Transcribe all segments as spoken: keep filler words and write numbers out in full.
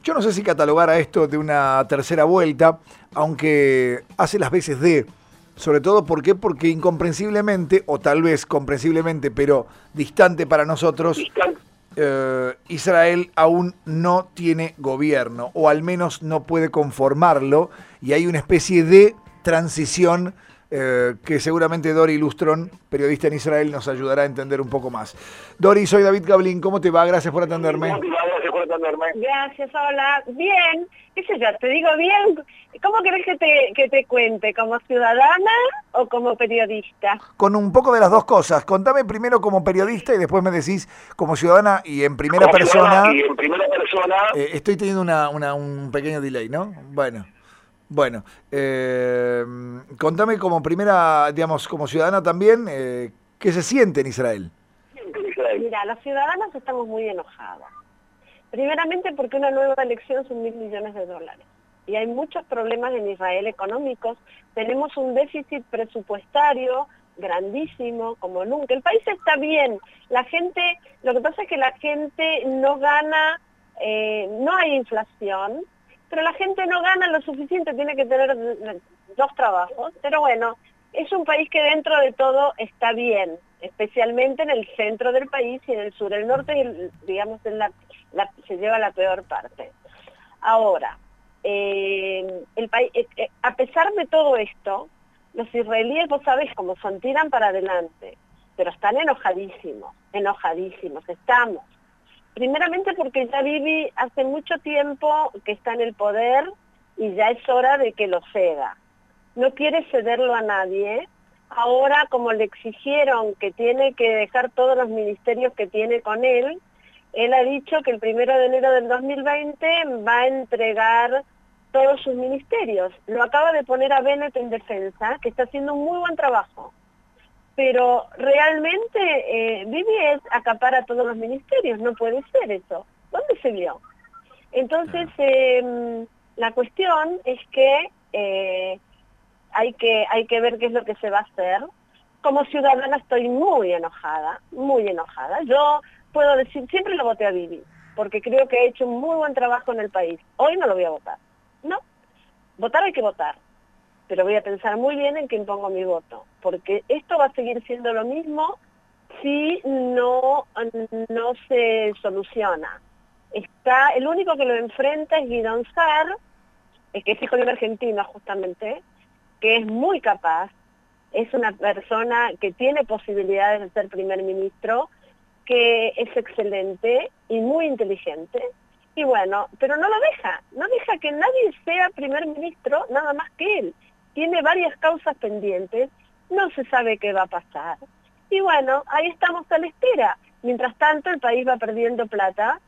yo no sé si catalogar a esto de una tercera vuelta, aunque hace las veces de, sobre todo, ¿por qué? Porque incomprensiblemente, o tal vez comprensiblemente, pero distante para nosotros, eh, Israel aún no tiene gobierno, o al menos no puede conformarlo, y hay una especie de transición eh, que seguramente Dori Lustron, periodista en Israel, nos ayudará a entender un poco más. Dori, soy David Gablin, ¿cómo te va? Gracias por atenderme. Gracias por atenderme. Gracias, hola. Bien, qué sé yo, te digo bien. ¿Cómo querés que te, que te cuente? ¿Como ciudadana o como periodista? Con un poco de las dos cosas. Contame primero como periodista y después me decís como ciudadana y en primera Como persona. ciudadana y en primera persona. Eh, estoy teniendo una, una, un pequeño delay, ¿no? Bueno. Bueno, eh, contame como primera, digamos, como ciudadana también, eh, ¿qué se siente en Israel? Mira, los ciudadanos estamos muy enojadas. Primeramente porque una nueva elección son mil millones de dólares. Y hay muchos problemas en Israel económicos. Tenemos un déficit presupuestario grandísimo, como nunca. El país está bien. La gente, lo que pasa es que la gente no gana, eh, no hay inflación, pero la gente no gana lo suficiente, tiene que tener dos trabajos. Pero bueno, es un país que dentro de todo está bien, especialmente en el centro del país y en el sur. El norte, digamos, en la, la, se lleva la peor parte. Ahora, eh, el país, eh, a pesar de todo esto, los israelíes, vos sabés cómo son, tiran para adelante, pero están enojadísimos, enojadísimos, estamos. Primeramente porque ya Bibi hace mucho tiempo que está en el poder y ya es hora de que lo ceda. No quiere cederlo a nadie. Ahora, como le exigieron que tiene que dejar todos los ministerios que tiene con él, él ha dicho que el primero de enero del dos mil veinte va a entregar todos sus ministerios. Lo acaba de poner a Bennett en defensa, que está haciendo un muy buen trabajo. Pero realmente eh, Bibi es acapara todos los ministerios, no puede ser eso. ¿Dónde se vio? Entonces, eh, la cuestión es que, eh, hay que hay que ver qué es lo que se va a hacer. Como ciudadana estoy muy enojada, muy enojada. Yo puedo decir, siempre lo voté a Bibi, porque creo que ha hecho un muy buen trabajo en el país. Hoy no lo voy a votar. No, votar hay que votar. Pero voy a pensar muy bien en quién pongo mi voto, porque esto va a seguir siendo lo mismo si no, no se soluciona. Está, el único que lo enfrenta es Guidón Sar, que es hijo de un argentino justamente, que es muy capaz, es una persona que tiene posibilidades de ser primer ministro, que es excelente y muy inteligente, y bueno, pero no lo deja, no deja que nadie sea primer ministro nada más que él. Tiene varias causas pendientes, no se sabe qué va a pasar. Y bueno, ahí estamos a la espera. Mientras tanto, el país va perdiendo plata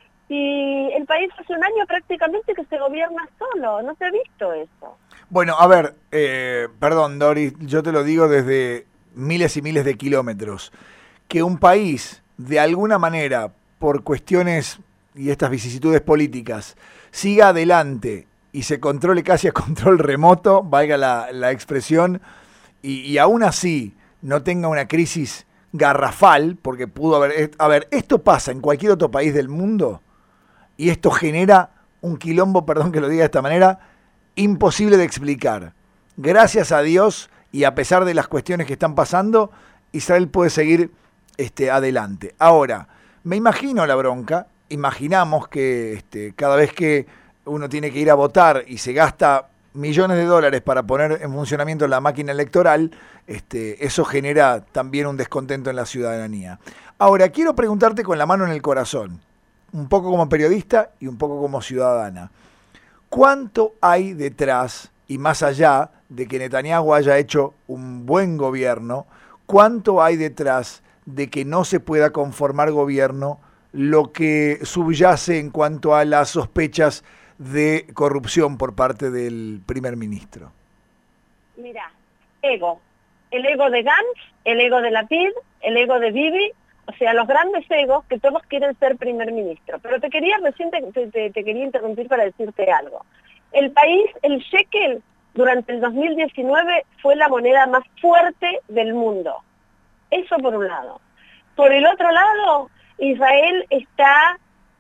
y el país hace un año prácticamente que se gobierna solo. No se ha visto eso. Bueno, a ver, eh, perdón, Doris, yo te lo digo desde miles y miles de kilómetros. Que un país, de alguna manera, por cuestiones y estas vicisitudes políticas, siga adelante y se controle casi a control remoto, valga la, la expresión, y, y aún así no tenga una crisis garrafal, porque pudo haber... A ver, esto pasa en cualquier otro país del mundo y esto genera un quilombo, perdón que lo diga de esta manera, imposible de explicar. Gracias a Dios y a pesar de las cuestiones que están pasando, Israel puede seguir este, adelante. Ahora, me imagino la bronca, imaginamos que este, cada vez que uno tiene que ir a votar y se gasta millones de dólares para poner en funcionamiento la máquina electoral, este, eso genera también un descontento en la ciudadanía. Ahora, quiero preguntarte con la mano en el corazón, un poco como periodista y un poco como ciudadana, ¿cuánto hay detrás, y más allá de que Netanyahu haya hecho un buen gobierno, cuánto hay detrás de que no se pueda conformar gobierno, lo que subyace en cuanto a las sospechas de corrupción por parte del primer ministro? Mira, ego. El ego de Gantz, el ego de Lapid, el ego de Bibi, o sea, los grandes egos que todos quieren ser primer ministro. Pero te quería, recién te, te, te quería interrumpir para decirte algo. El país, el shekel, durante el dos mil diecinueve fue la moneda más fuerte del mundo. Eso por un lado. Por el otro lado, Israel está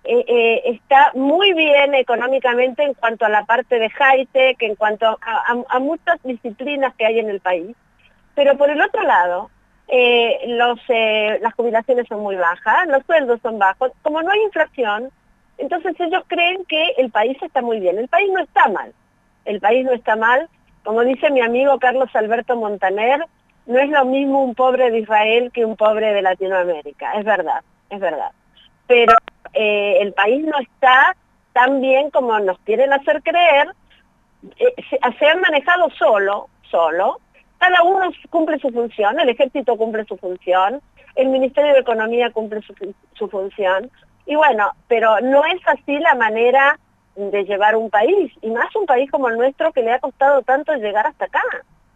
eh, eh, está muy bien económicamente en cuanto a la parte de high-tech, en cuanto a, a, a muchas disciplinas que hay en el país. Pero por el otro lado, eh, los, eh, las jubilaciones son muy bajas, los sueldos son bajos. Como no hay inflación, entonces ellos creen que el país está muy bien. El país no está mal. El país no está mal. Como dice mi amigo Carlos Alberto Montaner, no es lo mismo un pobre de Israel que un pobre de Latinoamérica. Es verdad, es verdad. Pero eh, el país no está tan bien como nos quieren hacer creer. Eh, se, se han manejado solo, solo. Cada uno cumple su función, el ejército cumple su función, el Ministerio de Economía cumple su, su función. Y bueno, pero no es así la manera de llevar un país, y más un país como el nuestro que le ha costado tanto llegar hasta acá.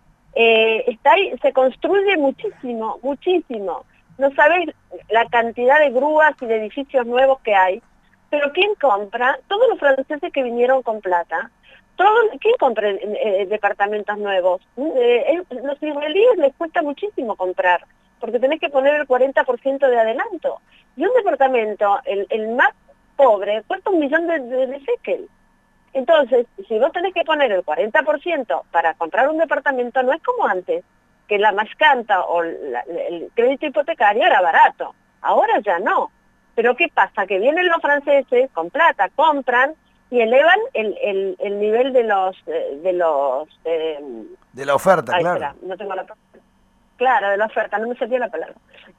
Eh, está ahí, se construye muchísimo, muchísimo. No sabéis la cantidad de grúas y de edificios nuevos que hay, pero ¿quién compra? Todos los franceses que vinieron con plata. Todo, ¿quién compra eh, departamentos nuevos? Eh, eh, los israelíes les cuesta muchísimo comprar, porque tenés que poner el cuarenta por ciento de adelanto. Y un departamento, el, el más pobre, cuesta un millón de, de, de shekel. Entonces, si vos tenés que poner el cuarenta por ciento para comprar un departamento, no es como antes, que la mascanta o la, el crédito hipotecario era barato. Ahora ya no. Pero ¿qué pasa? Que vienen los franceses con plata, compran y elevan el, el, el nivel de los... De, los eh, de la oferta, ay, claro. Espera, no tengo la palabra. Claro, de la oferta, no me salía la palabra.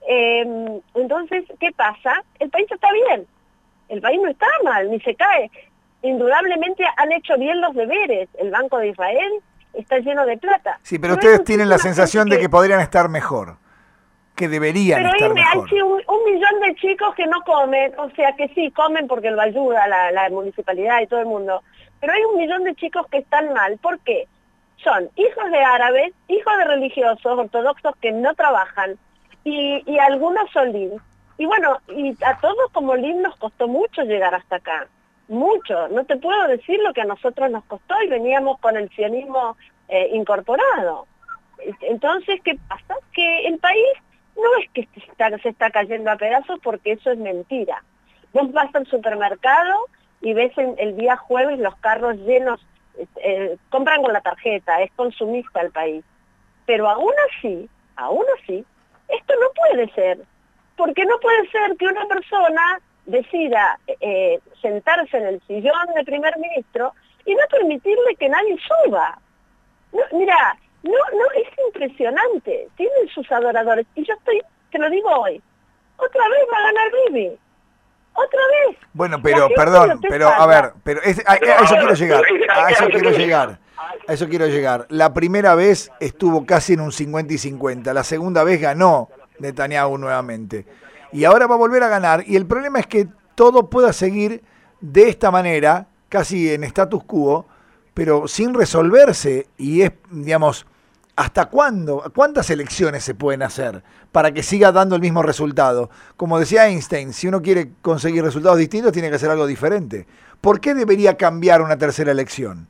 Eh, entonces, ¿qué pasa? El país está bien. El país no está mal, ni se cae. Indudablemente han hecho bien los deberes. El Banco de Israel está lleno de plata. Sí, pero, pero ustedes tienen la sensación de que, que podrían estar mejor, que deberían pero estar hay, mejor. Hay un, un millón de chicos que no comen, o sea que sí, comen porque lo ayuda la, la municipalidad y todo el mundo, pero hay un millón de chicos que están mal. ¿Por qué? Son hijos de árabes, hijos de religiosos ortodoxos que no trabajan, y, y algunos son Lin. Y bueno, y a todos como Lin nos costó mucho llegar hasta acá. Mucho, no te puedo decir lo que a nosotros nos costó y veníamos con el sionismo eh, incorporado. Entonces, ¿qué pasa? Que el país no es que se está, se está cayendo a pedazos, porque eso es mentira. Vos vas al supermercado y ves en, el día jueves los carros llenos, eh, compran con la tarjeta, es consumista el país. Pero aún así, aún así, esto no puede ser. Porque no puede ser que una persona decida eh, sentarse en el sillón de primer ministro y no permitirle que nadie suba. No, mira, no, no, es impresionante. Tienen sus adoradores. Y yo estoy, te lo digo hoy, otra vez va a ganar Bibi. Otra vez. Bueno, pero, perdón, pero, a ver, pero es, a, a eso quiero llegar, a eso quiero llegar, a eso quiero llegar. La primera vez estuvo casi en un cincuenta y cincuenta, la segunda vez ganó Netanyahu nuevamente. Y ahora va a volver a ganar, y el problema es que todo pueda seguir de esta manera, casi en status quo, pero sin resolverse, y es, digamos, ¿hasta cuándo? ¿Cuántas elecciones se pueden hacer para que siga dando el mismo resultado? Como decía Einstein, si uno quiere conseguir resultados distintos, tiene que hacer algo diferente. ¿Por qué debería cambiar una tercera elección?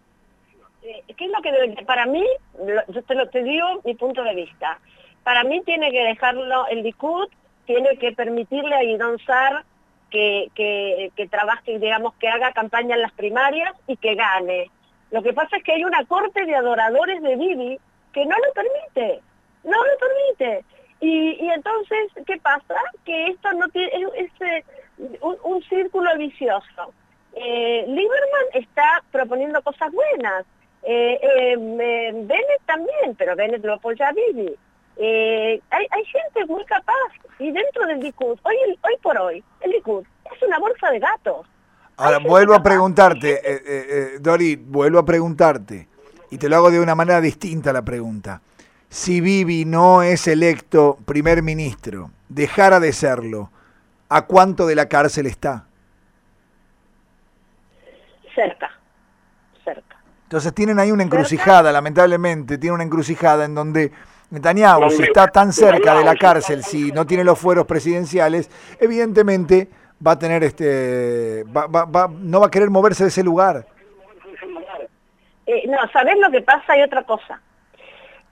¿Qué es lo que debe? Para mí, yo te lo te digo mi punto de vista, para mí tiene que dejarlo el Likud, tiene que permitirle a Guidón Sar que, que, que trabaje, digamos, que haga campaña en las primarias y que gane. Lo que pasa es que hay una corte de adoradores de Bibi que no lo permite, no lo permite. Y, y entonces, ¿qué pasa? Que esto no tiene, es, es un, un círculo vicioso. Eh, Lieberman está proponiendo cosas buenas, eh, eh, Bennett también, pero Bennett lo apoya a Bibi. Eh, hay, hay gente muy capaz, y dentro del Likud, hoy, hoy por hoy, el Likud es una bolsa de gatos. Ahora, vuelvo a preguntarte, eh, eh, eh, Dori, vuelvo a preguntarte, y te lo hago de una manera distinta la pregunta. Si Bibi no es electo primer ministro, dejara de serlo, ¿a cuánto de la cárcel está? Cerca, cerca. Entonces tienen ahí una encrucijada, ¿cerca? Lamentablemente, tiene una encrucijada en donde Netanyahu, si está tan cerca de la cárcel, si no tiene los fueros presidenciales, evidentemente va a tener este, va, va, va, no va a querer moverse de ese lugar. Eh, no, ¿sabés lo que pasa? Hay otra cosa.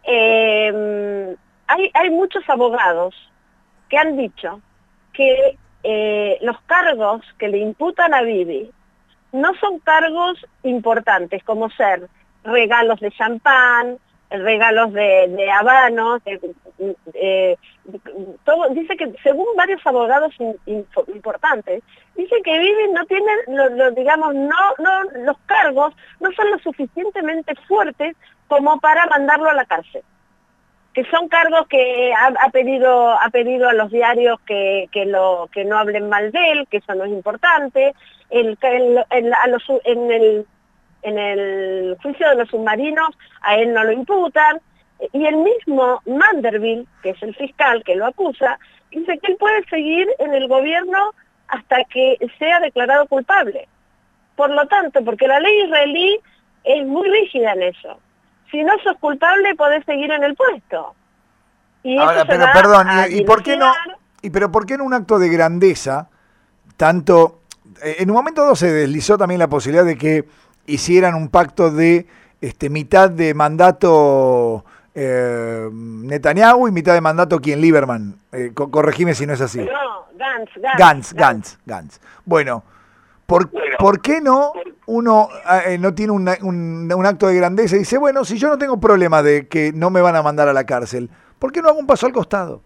Eh, hay, hay muchos abogados que han dicho que eh, los cargos que le imputan a Bibi no son cargos importantes, como ser regalos de champán, regalos de, de habanos, de, de, de, todo, dice que según varios abogados in, in, importantes, dice que Bibi no tiene, lo, lo, digamos, no, no, los cargos no son lo suficientemente fuertes como para mandarlo a la cárcel. Que son cargos que ha, ha pedido ha pedido a los diarios que, que, lo, que no hablen mal de él, que eso no es importante, el, el, el, a los, en, el, en el juicio de los submarinos a él no lo imputan, y el mismo Mandelblit, que es el fiscal que lo acusa, dice que él puede seguir en el gobierno hasta que sea declarado culpable. Por lo tanto, porque la ley israelí es muy rígida en eso. Si no sos culpable, podés seguir en el puesto. Y ahora, pero perdón, ¿y, y por qué no? Y pero ¿por qué en un acto de grandeza, tanto, eh, en un momento dado se deslizó también la posibilidad de que hicieran un pacto de este mitad de mandato eh, Netanyahu y mitad de mandato quien Lieberman? Eh, co corregime si no es así. No, Gantz, Gantz. Gantz, Gantz, Gantz. Bueno, ¿por, ¿por qué no uno eh, no tiene un, un, un acto de grandeza y dice, bueno, si yo no tengo problema de que no me van a mandar a la cárcel, ¿por qué no hago un paso al costado?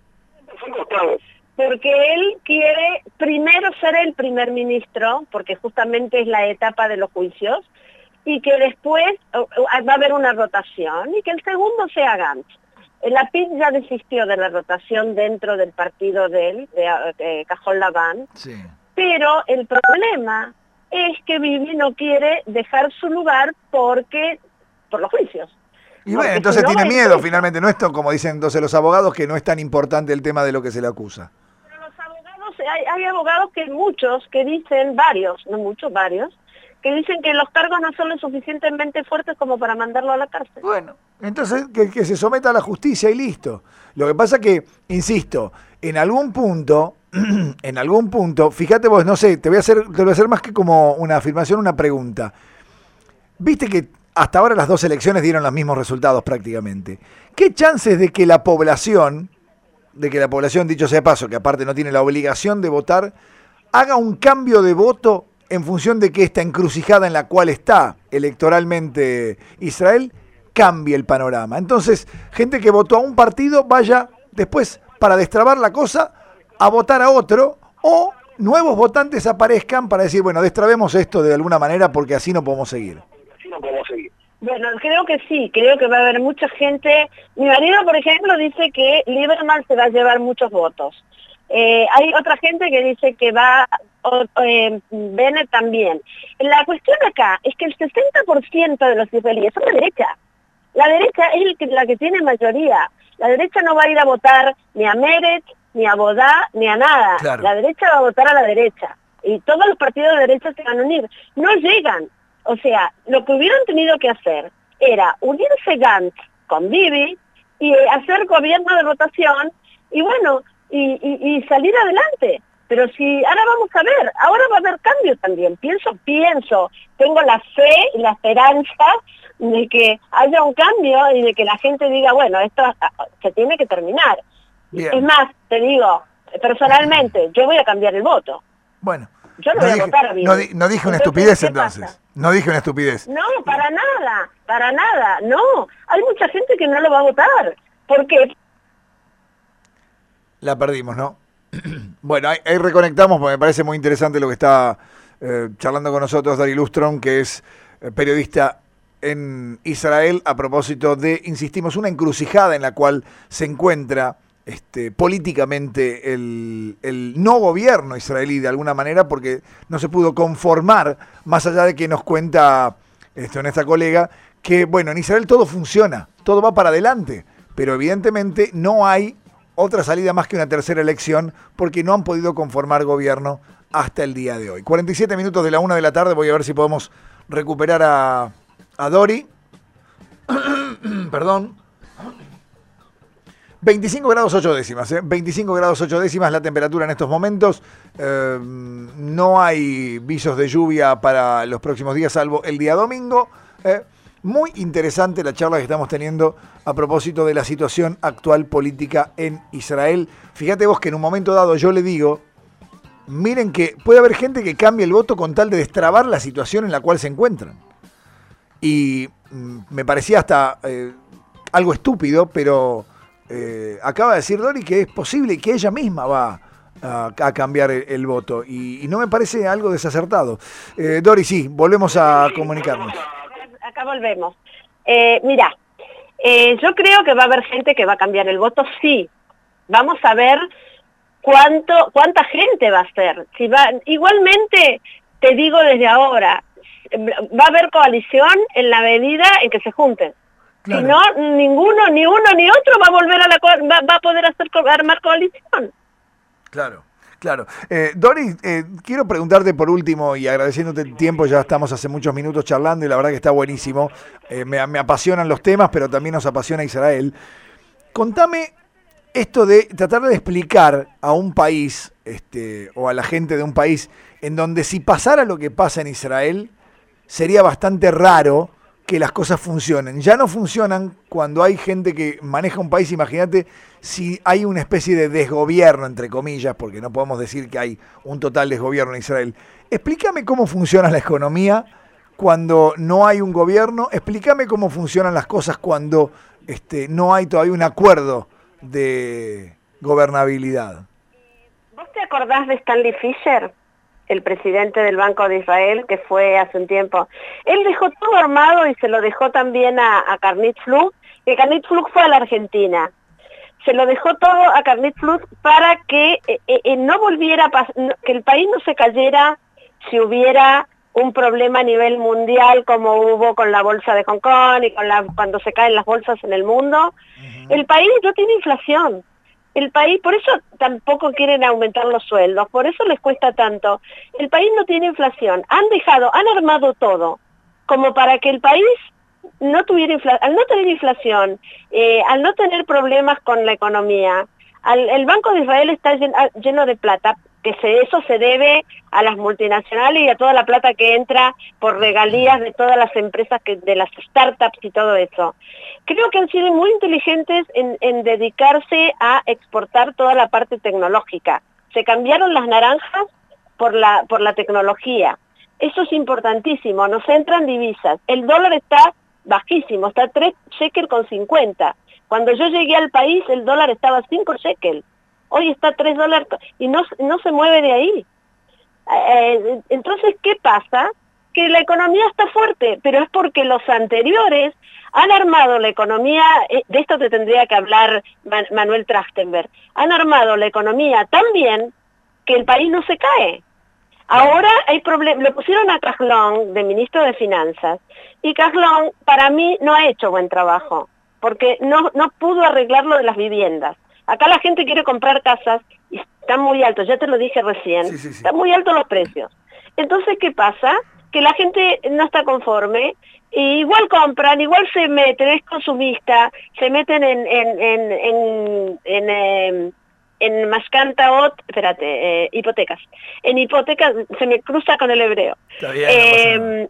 Porque él quiere primero ser el primer ministro, porque justamente es la etapa de los juicios, y que después va a haber una rotación, y que el segundo sea Gantz. La P I D ya desistió de la rotación dentro del partido de él, de, de Cajol Laván, sí. Pero el problema es que Bibi no quiere dejar su lugar porque por los juicios. Y bueno, entonces si no tiene miedo finalmente, no es como dicen entonces los abogados, que no es tan importante el tema de lo que se le acusa. Pero los abogados, hay, hay abogados que muchos, que dicen, varios, no muchos, varios, que dicen que los cargos no son lo suficientemente fuertes como para mandarlo a la cárcel. Bueno, entonces que, que se someta a la justicia y listo. Lo que pasa que, insisto, en algún punto, en algún punto, fíjate vos, no sé, te voy a hacer, te voy a hacer más que como una afirmación, una pregunta. Viste que hasta ahora las dos elecciones dieron los mismos resultados prácticamente. ¿Qué chances de que la población, de que la población, dicho sea de paso, que aparte no tiene la obligación de votar, haga un cambio de voto en función de que esta encrucijada en la cual está electoralmente Israel cambie el panorama? Entonces, gente que votó a un partido vaya después, para destrabar la cosa, a votar a otro, o nuevos votantes aparezcan para decir, bueno, destrabemos esto de alguna manera porque así no podemos seguir. Así no podemos seguir. Bueno, creo que sí, creo que va a haber mucha gente. Mi marido, por ejemplo, dice que Lieberman se va a llevar muchos votos. Eh, hay otra gente que dice que va, o, eh, Bennett también. La cuestión acá es que el sesenta por ciento de los israelíes son de derecha. La derecha es el que, la que tiene mayoría. La derecha no va a ir a votar ni a Meretz, ni a Bodá, ni a nada. Claro. La derecha va a votar a la derecha. Y todos los partidos de derecha se van a unir. No llegan. O sea, lo que hubieran tenido que hacer era unirse Gantz con Bibi y hacer gobierno de rotación y bueno, y, y, y salir adelante. Pero si, ahora vamos a ver, ahora va a haber cambio también. Pienso, pienso, tengo la fe y la esperanza de que haya un cambio y de que la gente diga, bueno, esto se tiene que terminar. Bien. Es más, te digo, personalmente, yo voy a cambiar el voto. Bueno. Yo no, no voy dije, a votar a Bibi. No, di, no dije una entonces, estupidez entonces. Pasa? No dije una estupidez. No, para nada, para nada, no. Hay mucha gente que no lo va a votar. ¿Por qué? La perdimos, ¿no? Bueno, ahí, ahí reconectamos porque me parece muy interesante lo que está eh, charlando con nosotros Dori Lustron, que es eh, periodista en Israel, a propósito de, insistimos, una encrucijada en la cual se encuentra este, políticamente el, el no gobierno israelí de alguna manera, porque no se pudo conformar, más allá de que nos cuenta esto, nuestra colega, que bueno, en Israel todo funciona, todo va para adelante, pero evidentemente no hay otra salida más que una tercera elección, porque no han podido conformar gobierno hasta el día de hoy. cuarenta y siete minutos de la una de la tarde, voy a ver si podemos recuperar a, a Dori. Perdón. veinticinco grados ocho décimas, ¿eh? veinticinco grados ocho décimas la temperatura en estos momentos. Eh, no hay visos de lluvia para los próximos días, salvo el día domingo. ¿eh? Muy interesante la charla que estamos teniendo a propósito de la situación actual política en Israel. Fíjate vos que en un momento dado yo le digo, miren que puede haber gente que cambie el voto con tal de destrabar la situación en la cual se encuentran. Y mm, me parecía hasta eh, algo estúpido, pero eh, acaba de decir Dori que es posible que ella misma va a, a cambiar el, el voto. Y, y no me parece algo desacertado. Eh, Dori, sí, volvemos a comunicarnos. Acá volvemos. Eh, mira, eh, yo creo que va a haber gente que va a cambiar el voto, sí. Vamos a ver cuánto, cuánta gente va a ser. Si va, igualmente, te digo desde ahora, va a haber coalición en la medida en que se junten. Claro. Si no, ninguno, ni uno ni otro va a volver a la va, va a poder hacer armar coalición. Claro. Claro. Eh, Dori, eh, quiero preguntarte por último, y agradeciéndote el tiempo, ya estamos hace muchos minutos charlando y la verdad que está buenísimo. Eh, me, me apasionan los temas, pero también nos apasiona Israel. Contame esto de tratar de explicar a un país, este, o a la gente de un país, en donde si pasara lo que pasa en Israel, sería bastante raro que las cosas funcionen. Ya no funcionan cuando hay gente que maneja un país. Imagínate si hay una especie de desgobierno, entre comillas, porque no podemos decir que hay un total desgobierno en Israel. Explícame cómo funciona la economía cuando no hay un gobierno. Explícame cómo funcionan las cosas cuando este, no hay todavía un acuerdo de gobernabilidad. ¿Vos te acordás de Stanley Fischer, el presidente del Banco de Israel, que fue hace un tiempo? Él dejó todo armado y se lo dejó también a, a Karnit Flug, que Karnit Flug fue a la Argentina. Se lo dejó todo a Karnit Flug para que eh, eh, no volviera, a que el país no se cayera si hubiera un problema a nivel mundial como hubo con la bolsa de Hong Kong y con la, cuando se caen las bolsas en el mundo. Uh-huh. El país no tiene inflación. El país, por eso tampoco quieren aumentar los sueldos, por eso les cuesta tanto. El país no tiene inflación. Han dejado, han armado todo como para que el país no tuviera inflación. Al no tener inflación, eh, al no tener problemas con la economía, al, el Banco de Israel está lleno, lleno de plata, que se, eso se debe a las multinacionales y a toda la plata que entra por regalías de todas las empresas, que, de las startups y todo eso. Creo que han sido muy inteligentes en, en dedicarse a exportar toda la parte tecnológica. Se cambiaron las naranjas por la, por la tecnología. Eso es importantísimo, nos entran divisas. El dólar está bajísimo, está tres shekel con cincuenta. Cuando yo llegué al país el dólar estaba cinco shekel. Hoy está tres dólares y no, no se mueve de ahí. Eh, entonces, ¿qué pasa? Que la economía está fuerte, pero es porque los anteriores han armado la economía, eh, de esto te tendría que hablar Man, Manuel Trachtenberg, han armado la economía tan bien que el país no se cae. Ahora hay problemas, lo pusieron a Kahlon de ministro de Finanzas, y Kahlon para mí no ha hecho buen trabajo, porque no, no pudo arreglar lo de las viviendas. Acá la gente quiere comprar casas y están muy altos, ya te lo dije recién, sí, sí, sí. Están muy altos los precios. Entonces, ¿qué pasa? Que la gente no está conforme, y igual compran, igual se meten, es consumista, se meten en en en en, en, en, en mascantaot, espérate, eh, hipotecas. En hipotecas, se me cruza con el hebreo. Está bien, eh,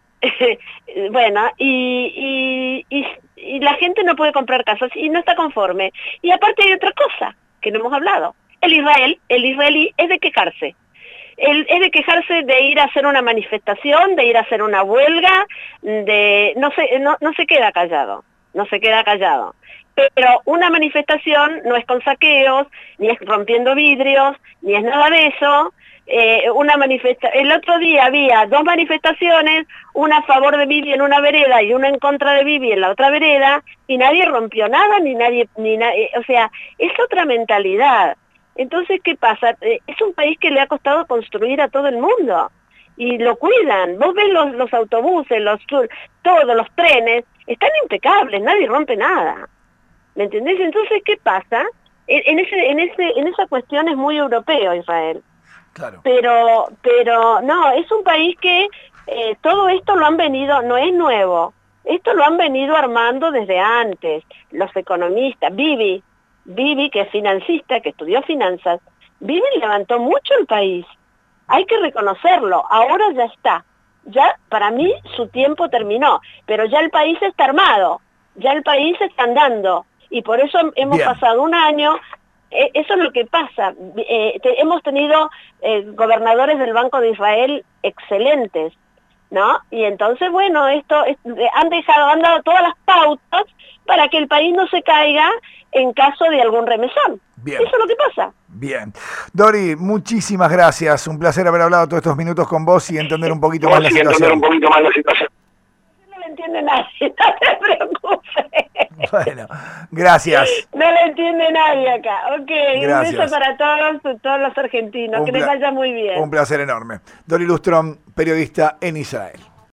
no bueno, y, y, y, y la gente no puede comprar casas y no está conforme. Y aparte hay otra cosa que no hemos hablado. El Israel, el israelí es de quejarse. El, es de quejarse de ir a hacer una manifestación, de ir a hacer una huelga, de no se, no, no se queda callado, no se queda callado. Pero una manifestación no es con saqueos, ni es rompiendo vidrios, ni es nada de eso. Eh, una manifesta el otro día había dos manifestaciones, una a favor de Bibi en una vereda y una en contra de Bibi en la otra vereda, y nadie rompió nada, ni nadie, ni na o sea, es otra mentalidad. Entonces, ¿qué pasa? Eh, es un país que le ha costado construir a todo el mundo, y lo cuidan. Vos ves los, los autobuses, los todos los trenes, están impecables, nadie rompe nada. ¿Me entendés? Entonces, ¿qué pasa? En, en, ese, en, ese, en esa cuestión es muy europeo Israel. Claro. Pero, pero no, es un país que eh, todo esto lo han venido, no es nuevo, esto lo han venido armando desde antes, los economistas. Bibi, Bibi, que es financista, que estudió finanzas, Bibi levantó mucho el país, hay que reconocerlo, ahora ya está, ya para mí su tiempo terminó, pero ya el país está armado, ya el país está andando, y por eso hemos Bien. pasado un año Eh, eso es lo que pasa. Eh, te, hemos tenido eh, gobernadores del Banco de Israel excelentes, ¿no? Y entonces, bueno, esto es, han dejado, han dado todas las pautas para que el país no se caiga en caso de algún remesón. Bien. Eso es lo que pasa. Bien. Dori, muchísimas gracias. Un placer haber hablado todos estos minutos con vos y entender un poquito más la Sí, entender situación. un poquito más la situación. No le entiende nadie, no te preocupes. Bueno, gracias. No le entiende nadie acá. Ok, Gracias. un beso para todos, todos los argentinos. Un Que les pla- vaya muy bien. Un placer enorme. Dori Lustrón, periodista en Israel.